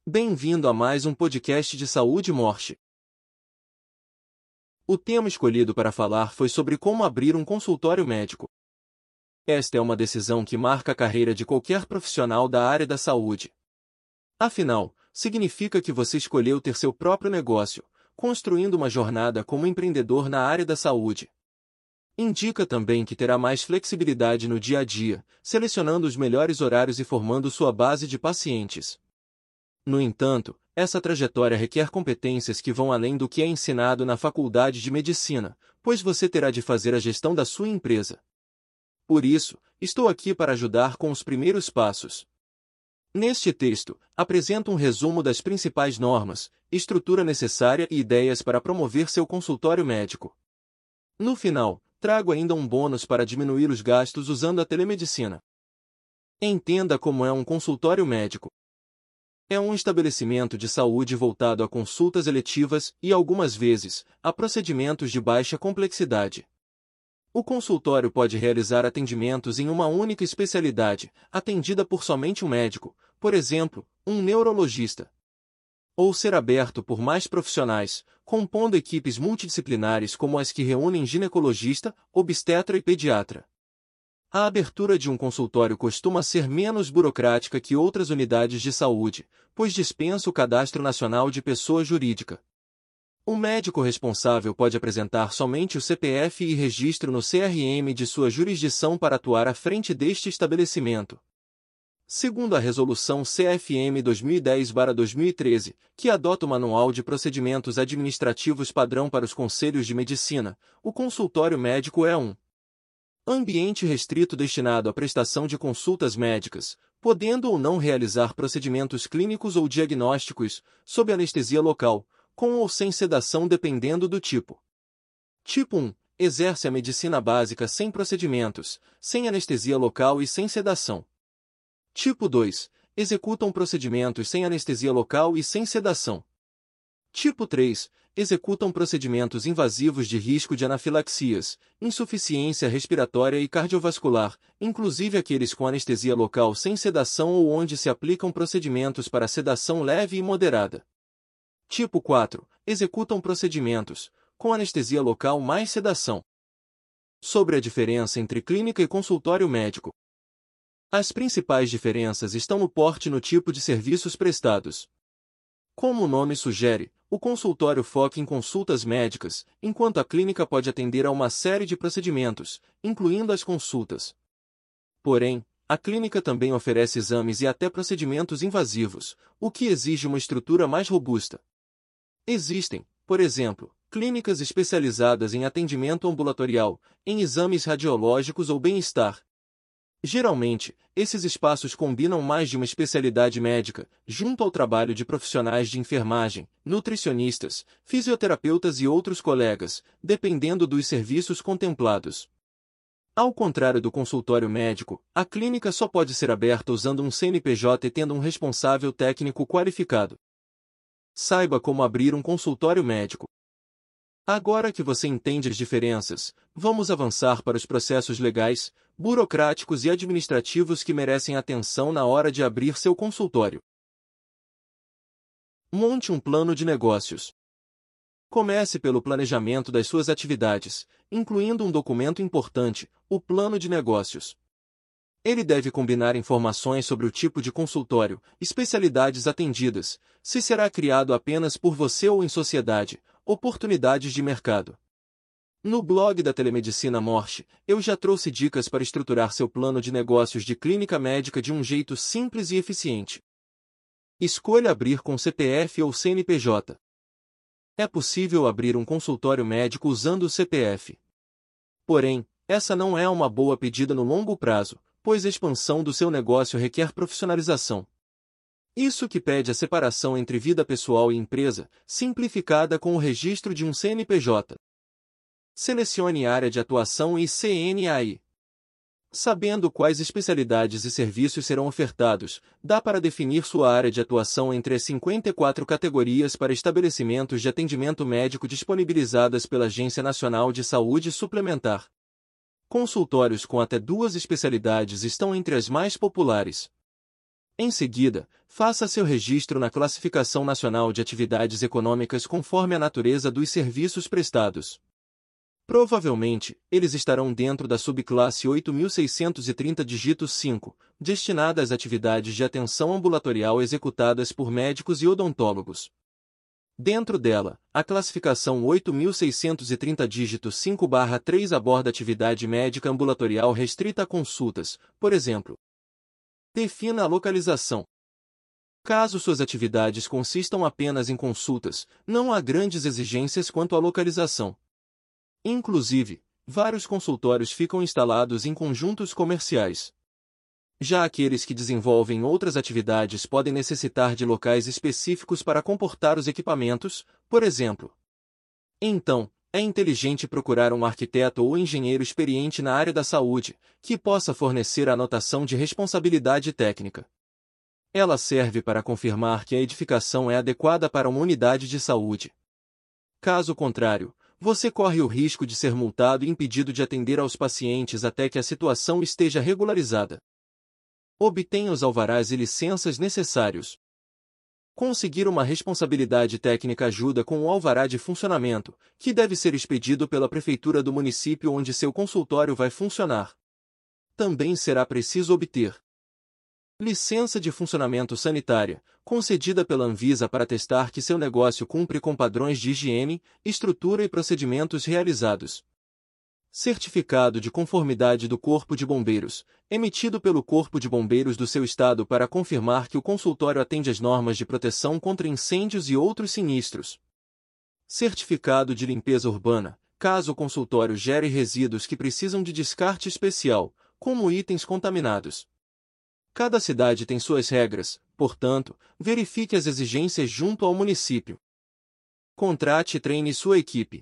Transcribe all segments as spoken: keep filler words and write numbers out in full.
Bem-vindo a mais um podcast de saúde e morte. O tema escolhido para falar foi sobre como abrir um consultório médico. Esta é uma decisão que marca a carreira de qualquer profissional da área da saúde. Afinal, significa que você escolheu ter seu próprio negócio, construindo uma jornada como empreendedor na área da saúde. Indica também que terá mais flexibilidade no dia a dia, selecionando os melhores horários e formando sua base de pacientes. No entanto, essa trajetória requer competências que vão além do que é ensinado na faculdade de medicina, pois você terá de fazer a gestão da sua empresa. Por isso, estou aqui para ajudar com os primeiros passos. Neste texto, apresento um resumo das principais normas, estrutura necessária e ideias para promover seu consultório médico. No final, trago ainda um bônus para diminuir os gastos usando a telemedicina. Entenda como é um consultório médico. É um estabelecimento de saúde voltado a consultas eletivas e, algumas vezes, a procedimentos de baixa complexidade. O consultório pode realizar atendimentos em uma única especialidade, atendida por somente um médico, por exemplo, um neurologista. Ou ser aberto por mais profissionais, compondo equipes multidisciplinares como as que reúnem ginecologista, obstetra e pediatra. A abertura de um consultório costuma ser menos burocrática que outras unidades de saúde, pois dispensa o Cadastro Nacional de Pessoa Jurídica. O médico responsável pode apresentar somente o C P F e registro no C R M de sua jurisdição para atuar à frente deste estabelecimento. Segundo a Resolução C F M dois mil e dez barra dois mil e treze, que adota o Manual de Procedimentos Administrativos Padrão para os Conselhos de Medicina, o consultório médico é um ambiente restrito destinado à prestação de consultas médicas, podendo ou não realizar procedimentos clínicos ou diagnósticos, sob anestesia local, com ou sem sedação dependendo do tipo. Tipo um. Exerce a medicina básica sem procedimentos, sem anestesia local e sem sedação. Tipo dois. Executam procedimentos sem anestesia local e sem sedação. Tipo três. Executam procedimentos invasivos de risco de anafilaxias, insuficiência respiratória e cardiovascular, inclusive aqueles com anestesia local sem sedação ou onde se aplicam procedimentos para sedação leve e moderada. Tipo quatro. Executam procedimentos, com anestesia local mais sedação. Sobre a diferença entre clínica e consultório médico. As principais diferenças estão no porte e no tipo de serviços prestados. Como o nome sugere, o consultório foca em consultas médicas, enquanto a clínica pode atender a uma série de procedimentos, incluindo as consultas. Porém, a clínica também oferece exames e até procedimentos invasivos, o que exige uma estrutura mais robusta. Existem, por exemplo, clínicas especializadas em atendimento ambulatorial, em exames radiológicos ou bem-estar. Geralmente, esses espaços combinam mais de uma especialidade médica, junto ao trabalho de profissionais de enfermagem, nutricionistas, fisioterapeutas e outros colegas, dependendo dos serviços contemplados. Ao contrário do consultório médico, a clínica só pode ser aberta usando um C N P J e tendo um responsável técnico qualificado. Saiba como abrir um consultório médico. Agora que você entende as diferenças, vamos avançar para os processos legais, burocráticos e administrativos que merecem atenção na hora de abrir seu consultório. Monte um plano de negócios. Comece pelo planejamento das suas atividades, incluindo um documento importante, o plano de negócios. Ele deve combinar informações sobre o tipo de consultório, especialidades atendidas, se será criado apenas por você ou em sociedade, oportunidades de mercado. No blog da Telemedicina Morte, eu já trouxe dicas para estruturar seu plano de negócios de clínica médica de um jeito simples e eficiente. Escolha abrir com C P F ou C N P J. É possível abrir um consultório médico usando o C P F. Porém, essa não é uma boa pedida no longo prazo, pois a expansão do seu negócio requer profissionalização. Isso que pede a separação entre vida pessoal e empresa, simplificada com o registro de um C N P J. Selecione área de atuação e C N A I. Sabendo quais especialidades e serviços serão ofertados, dá para definir sua área de atuação entre as cinquenta e quatro categorias para estabelecimentos de atendimento médico disponibilizadas pela Agência Nacional de Saúde Suplementar. Consultórios com até duas especialidades estão entre as mais populares. Em seguida, faça seu registro na Classificação Nacional de Atividades Econômicas conforme a natureza dos serviços prestados. Provavelmente, eles estarão dentro da subclasse oito mil seiscentos e trinta dígito cinco, destinada às atividades de atenção ambulatorial executadas por médicos e odontólogos. Dentro dela, a classificação oito mil seiscentos e trinta dígito cinco barra três aborda atividade médica ambulatorial restrita a consultas, por exemplo. Defina a localização. Caso suas atividades consistam apenas em consultas, não há grandes exigências quanto à localização. Inclusive, vários consultórios ficam instalados em conjuntos comerciais. Já aqueles que desenvolvem outras atividades podem necessitar de locais específicos para comportar os equipamentos, por exemplo. Então, é inteligente procurar um arquiteto ou engenheiro experiente na área da saúde, que possa fornecer a anotação de responsabilidade técnica. Ela serve para confirmar que a edificação é adequada para uma unidade de saúde. Caso contrário, você corre o risco de ser multado e impedido de atender aos pacientes até que a situação esteja regularizada. Obtenha os alvarás e licenças necessários. Conseguir uma responsabilidade técnica ajuda com o alvará de funcionamento, que deve ser expedido pela prefeitura do município onde seu consultório vai funcionar. Também será preciso obter licença de funcionamento sanitária, concedida pela Anvisa para testar que seu negócio cumpre com padrões de higiene, estrutura e procedimentos realizados. Certificado de conformidade do Corpo de Bombeiros, emitido pelo Corpo de Bombeiros do seu estado para confirmar que o consultório atende às normas de proteção contra incêndios e outros sinistros. Certificado de limpeza urbana, caso o consultório gere resíduos que precisam de descarte especial, como itens contaminados. Cada cidade tem suas regras, portanto, verifique as exigências junto ao município. Contrate e treine sua equipe.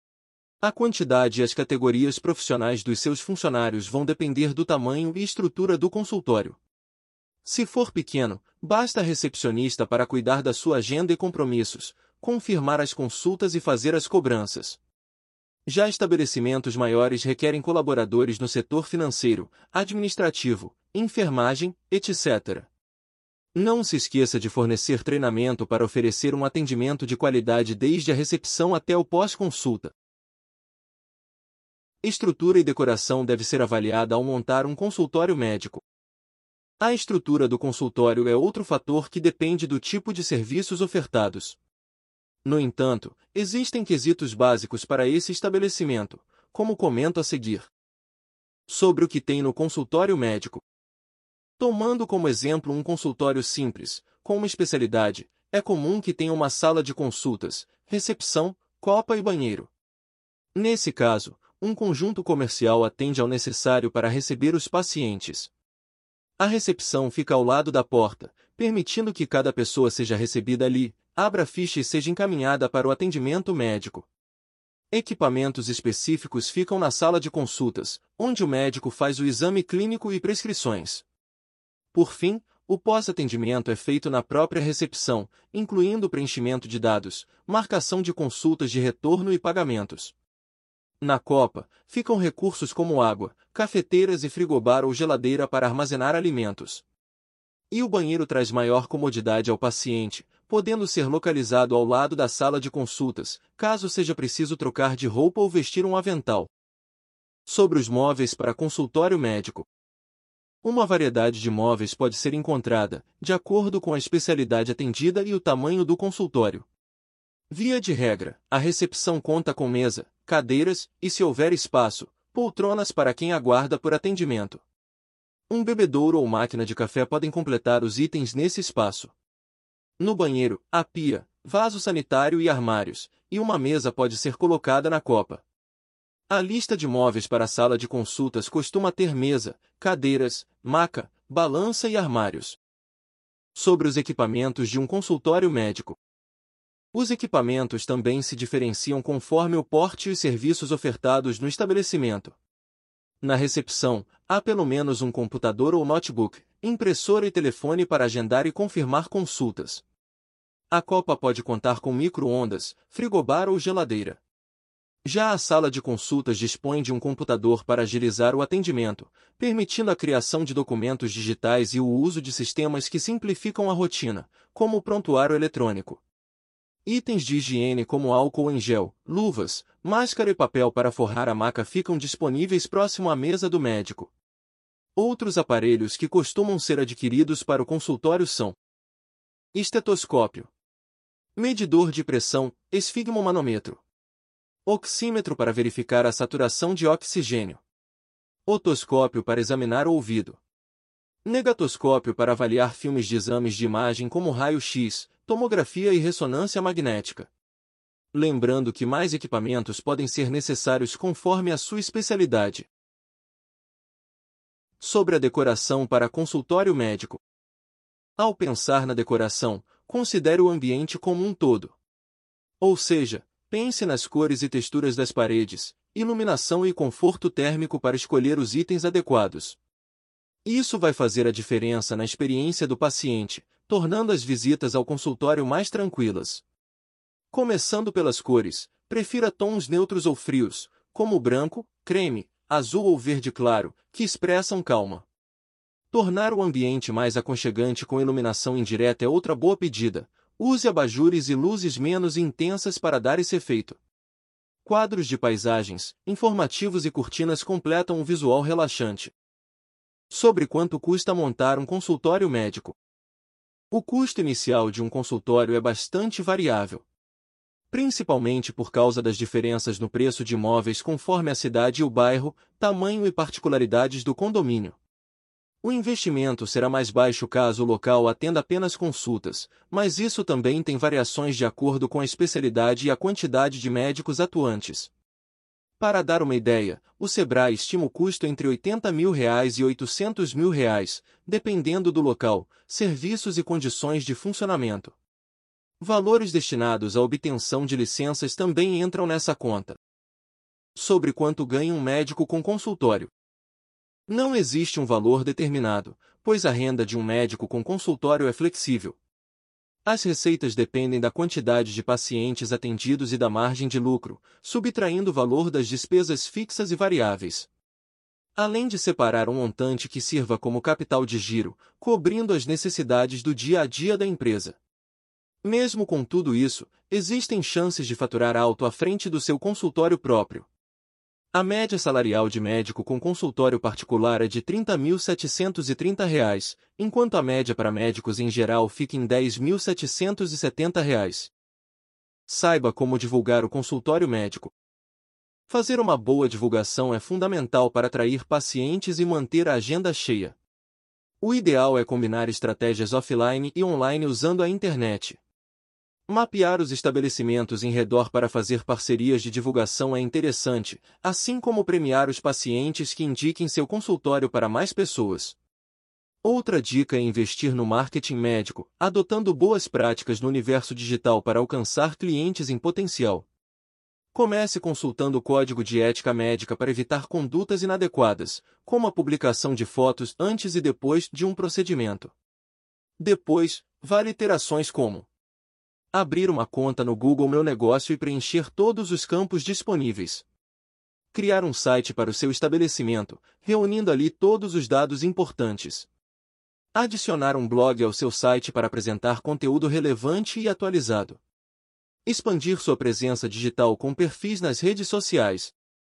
A quantidade e as categorias profissionais dos seus funcionários vão depender do tamanho e estrutura do consultório. Se for pequeno, basta a recepcionista para cuidar da sua agenda e compromissos, confirmar as consultas e fazer as cobranças. Já estabelecimentos maiores requerem colaboradores no setor financeiro, administrativo, enfermagem, etcétera. Não se esqueça de fornecer treinamento para oferecer um atendimento de qualidade desde a recepção até o pós-consulta. Estrutura e decoração deve ser avaliada ao montar um consultório médico. A estrutura do consultório é outro fator que depende do tipo de serviços ofertados. No entanto, existem quesitos básicos para esse estabelecimento, como comento a seguir. Sobre o que tem no consultório médico. Tomando como exemplo um consultório simples, com uma especialidade, é comum que tenha uma sala de consultas, recepção, copa e banheiro. Nesse caso, um conjunto comercial atende ao necessário para receber os pacientes. A recepção fica ao lado da porta, permitindo que cada pessoa seja recebida ali, abra a ficha e seja encaminhada para o atendimento médico. Equipamentos específicos ficam na sala de consultas, onde o médico faz o exame clínico e prescrições. Por fim, o pós-atendimento é feito na própria recepção, incluindo o preenchimento de dados, marcação de consultas de retorno e pagamentos. Na copa, ficam recursos como água, cafeteiras e frigobar ou geladeira para armazenar alimentos. E o banheiro traz maior comodidade ao paciente, podendo ser localizado ao lado da sala de consultas, caso seja preciso trocar de roupa ou vestir um avental. Sobre os móveis para consultório médico. Uma variedade de móveis pode ser encontrada, de acordo com a especialidade atendida e o tamanho do consultório. Via de regra, a recepção conta com mesa, cadeiras e, se houver espaço, poltronas para quem aguarda por atendimento. Um bebedouro ou máquina de café podem completar os itens nesse espaço. No banheiro, há pia, vaso sanitário e armários, e uma mesa pode ser colocada na copa. A lista de móveis para a sala de consultas costuma ter mesa, cadeiras, maca, balança e armários. Sobre os equipamentos de um consultório médico. Os equipamentos também se diferenciam conforme o porte e os serviços ofertados no estabelecimento. Na recepção, há pelo menos um computador ou notebook, impressora e telefone para agendar e confirmar consultas. A copa pode contar com micro-ondas, frigobar ou geladeira. Já a sala de consultas dispõe de um computador para agilizar o atendimento, permitindo a criação de documentos digitais e o uso de sistemas que simplificam a rotina, como o prontuário eletrônico. Itens de higiene como álcool em gel, luvas, máscara e papel para forrar a maca ficam disponíveis próximo à mesa do médico. Outros aparelhos que costumam ser adquiridos para o consultório são estetoscópio, medidor de pressão, esfigmomanômetro, oxímetro para verificar a saturação de oxigênio, otoscópio para examinar o ouvido, negatoscópio para avaliar filmes de exames de imagem como raio-x, tomografia e ressonância magnética. Lembrando que mais equipamentos podem ser necessários conforme a sua especialidade. Sobre a decoração para consultório médico. Ao pensar na decoração, considere o ambiente como um todo. Ou seja, pense nas cores e texturas das paredes, iluminação e conforto térmico para escolher os itens adequados. Isso vai fazer a diferença na experiência do paciente, tornando as visitas ao consultório mais tranquilas. Começando pelas cores, prefira tons neutros ou frios, como branco, creme, azul ou verde claro, que expressam calma. Tornar o ambiente mais aconchegante com iluminação indireta é outra boa pedida. Use abajures e luzes menos intensas para dar esse efeito. Quadros de paisagens, informativos e cortinas completam um visual relaxante. Sobre quanto custa montar um consultório médico. O custo inicial de um consultório é bastante variável, principalmente por causa das diferenças no preço de imóveis conforme a cidade e o bairro, tamanho e particularidades do condomínio. O investimento será mais baixo caso o local atenda apenas consultas, mas isso também tem variações de acordo com a especialidade e a quantidade de médicos atuantes. Para dar uma ideia, o Sebrae estima o custo entre oitenta mil reais e oitocentos mil reais, dependendo do local, serviços e condições de funcionamento. Valores destinados à obtenção de licenças também entram nessa conta. Sobre quanto ganha um médico com consultório. Não existe um valor determinado, pois a renda de um médico com consultório é flexível. As receitas dependem da quantidade de pacientes atendidos e da margem de lucro, subtraindo o valor das despesas fixas e variáveis. Além de separar um montante que sirva como capital de giro, cobrindo as necessidades do dia a dia da empresa. Mesmo com tudo isso, existem chances de faturar alto à frente do seu consultório próprio. A média salarial de médico com consultório particular é de trinta mil setecentos e trinta reais, enquanto a média para médicos em geral fica em dez mil setecentos e setenta reais. Saiba como divulgar o consultório médico. Fazer uma boa divulgação é fundamental para atrair pacientes e manter a agenda cheia. O ideal é combinar estratégias offline e online usando a internet. Mapear os estabelecimentos em redor para fazer parcerias de divulgação é interessante, assim como premiar os pacientes que indiquem seu consultório para mais pessoas. Outra dica é investir no marketing médico, adotando boas práticas no universo digital para alcançar clientes em potencial. Comece consultando o Código de Ética Médica para evitar condutas inadequadas, como a publicação de fotos antes e depois de um procedimento. Depois, vale ter ações como abrir uma conta no Google Meu Negócio e preencher todos os campos disponíveis. Criar um site para o seu estabelecimento, reunindo ali todos os dados importantes. Adicionar um blog ao seu site para apresentar conteúdo relevante e atualizado. Expandir sua presença digital com perfis nas redes sociais.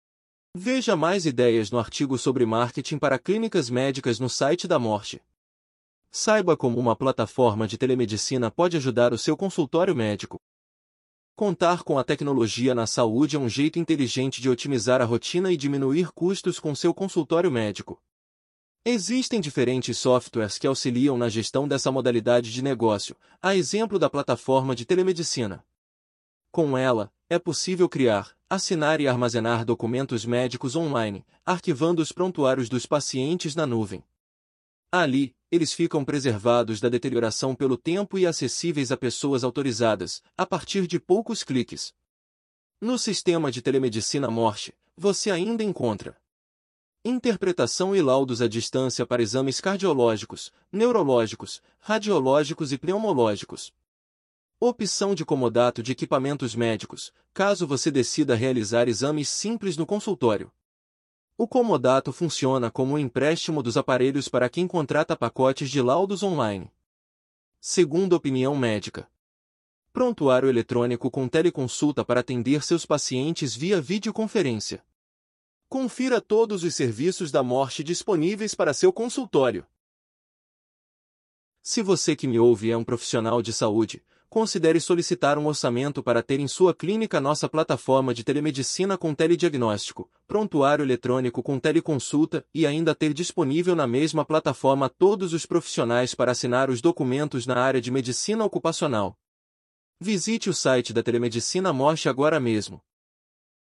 Veja mais ideias no artigo sobre marketing para clínicas médicas no site da Morte. Saiba como uma plataforma de telemedicina pode ajudar o seu consultório médico. Contar com a tecnologia na saúde é um jeito inteligente de otimizar a rotina e diminuir custos com seu consultório médico. Existem diferentes softwares que auxiliam na gestão dessa modalidade de negócio, a exemplo da plataforma de telemedicina. Com ela, é possível criar, assinar e armazenar documentos médicos online, arquivando os prontuários dos pacientes na nuvem. Ali, eles ficam preservados da deterioração pelo tempo e acessíveis a pessoas autorizadas, a partir de poucos cliques. No sistema de telemedicina Morte, você ainda encontra interpretação e laudos à distância para exames cardiológicos, neurológicos, radiológicos e pneumológicos. Opção de comodato de equipamentos médicos, caso você decida realizar exames simples no consultório. O comodato funciona como um empréstimo dos aparelhos para quem contrata pacotes de laudos online. Segunda opinião médica. Prontuário eletrônico com teleconsulta para atender seus pacientes via videoconferência. Confira todos os serviços da Morte disponíveis para seu consultório. Se você que me ouve é um profissional de saúde, considere solicitar um orçamento para ter em sua clínica nossa plataforma de telemedicina com telediagnóstico, prontuário eletrônico com teleconsulta e ainda ter disponível na mesma plataforma todos os profissionais para assinar os documentos na área de medicina ocupacional. Visite o site da Telemedicina Morte agora mesmo.